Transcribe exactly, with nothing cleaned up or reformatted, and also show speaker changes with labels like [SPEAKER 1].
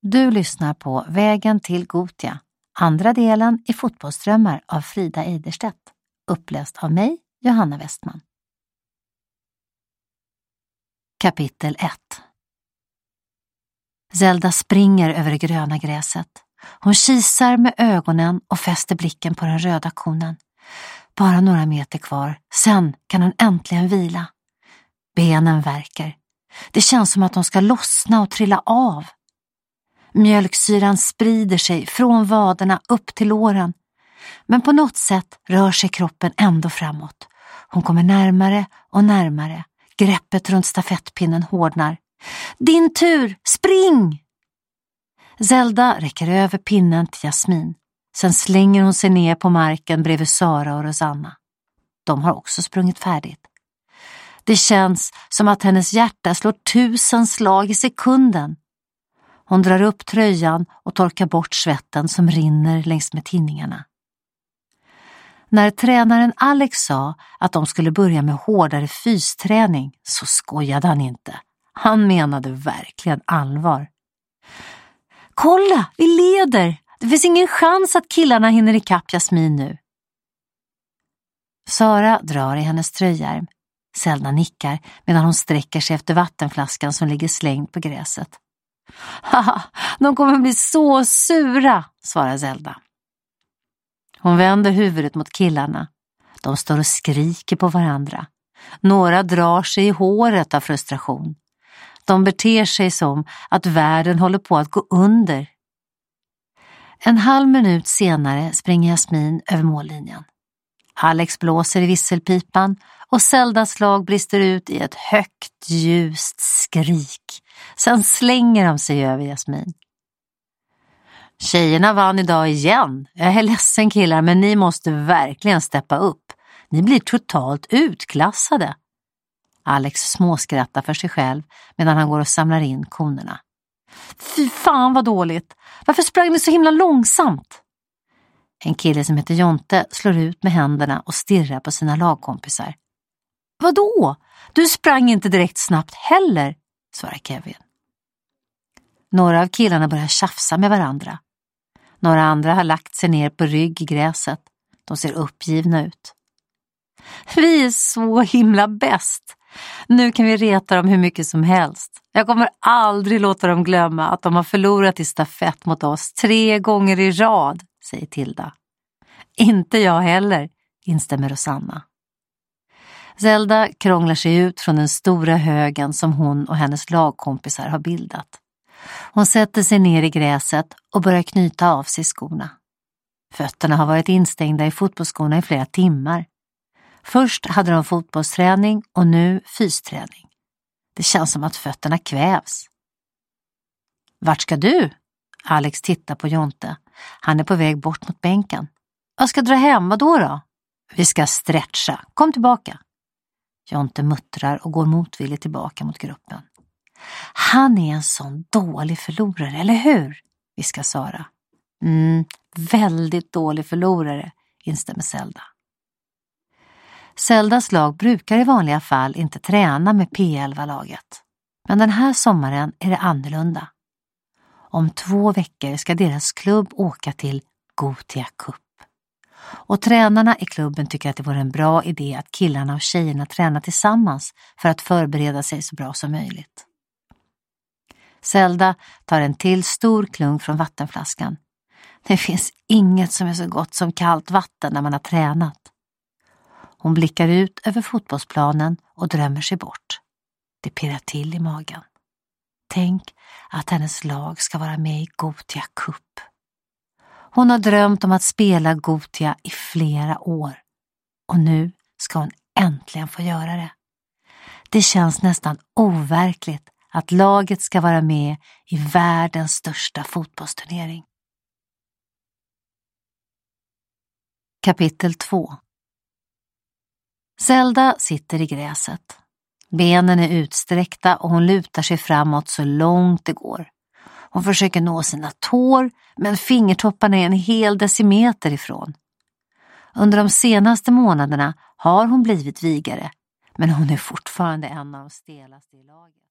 [SPEAKER 1] Du lyssnar på Vägen till Gothia, andra delen i Fotbollsdrömmar av Frida Eiderstedt, uppläst av mig, Johanna Westman. Kapitel ett. Zelda springer över det gröna gräset. Hon kisar med ögonen och fäster blicken på den röda konen. Bara några meter kvar, sen kan hon äntligen vila. Benen värker. Det känns som att de ska lossna och trilla av. Mjölksyran sprider sig från vaderna upp till låren. Men på något sätt rör sig kroppen ändå framåt. Hon kommer närmare och närmare. Greppet runt stafettpinnen hårdnar. Din tur, spring! Zelda räcker över pinnen till Jasmin. Sen slänger hon sig ner på marken bredvid Sara och Rosanna. De har också sprungit färdigt. Det känns som att hennes hjärta slår tusen slag i sekunden. Hon drar upp tröjan och torkar bort svetten som rinner längs med tinningarna. När tränaren Alex sa att de skulle börja med hårdare fysträning så skojade han inte. Han menade verkligen allvar. Kolla, vi leder! Det finns ingen chans att killarna hinner ikapp Jasmin nu. Sara drar i hennes tröjärm. Zelda nickar medan hon sträcker sig efter vattenflaskan som ligger slängd på gräset. Haha, de kommer bli så sura, svarar Zelda. Hon vänder huvudet mot killarna. De står och skriker på varandra. Några drar sig i håret av frustration. De beter sig som att världen håller på att gå under. En halv minut senare springer Jasmin över mållinjen. Alex blåser i visselpipan och Zeldas lag brister ut i ett högt ljust skrik. Sen slänger de sig över Jasmin. Tjejerna vann idag igen. Jag är ledsen killar, men ni måste verkligen steppa upp. Ni blir totalt utklassade. Alex småskrattar för sig själv medan han går och samlar in konerna. Fy fan vad dåligt. Varför sprang ni så himla långsamt? En kille som heter Jonte slår ut med händerna och stirrar på sina lagkompisar. Vadå? Du sprang inte direkt snabbt heller, svarar Kevin. Några av killarna börjar tjafsa med varandra. Några andra har lagt sig ner på rygg i gräset. De ser uppgivna ut. Vi är så himla bäst. Nu kan vi reta dem hur mycket som helst. Jag kommer aldrig låta dem glömma att de har förlorat i stafett mot oss tre gånger i rad, säger Tilda. Inte jag heller, instämmer Rosanna. Zelda krånglar sig ut från den stora högen som hon och hennes lagkompisar har bildat. Hon sätter sig ner i gräset och börjar knyta av sig skorna. Fötterna har varit instängda i fotbollsskorna i flera timmar. Först hade de fotbollsträning och nu fysträning. Det känns som att fötterna kvävs. Vart ska du? Alex tittar på Jonte. Han är på väg bort mot bänken. Jag ska dra hem, vadå då? Vi ska stretcha. Kom tillbaka. Jonte muttrar och går motvilligt tillbaka mot gruppen. Han är en sån dålig förlorare, eller hur? Viskar Sara. Mm, väldigt dålig förlorare, instämmer Zelda. Zeldas lag brukar i vanliga fall inte träna med P elva-laget. Men den här sommaren är det annorlunda. Om två veckor ska deras klubb åka till Gothia Cup. Och tränarna i klubben tycker att det vore en bra idé att killarna och tjejerna tränar tillsammans för att förbereda sig så bra som möjligt. Zelda tar en till stor klunk från vattenflaskan. Det finns inget som är så gott som kallt vatten när man har tränat. Hon blickar ut över fotbollsplanen och drömmer sig bort. Det pirrar till i magen. Tänk att hennes lag ska vara med i Gothia Cup. Hon har drömt om att spela Gothia i flera år. Och nu ska hon äntligen få göra det. Det känns nästan overkligt att laget ska vara med i världens största fotbollsturnering. Kapitel två. Zelda sitter i gräset. Benen är utsträckta och hon lutar sig framåt så långt det går. Hon försöker nå sina tår, men fingertopparna är en hel decimeter ifrån. Under de senaste månaderna har hon blivit vigare, men hon är fortfarande en av de stelaste i laget.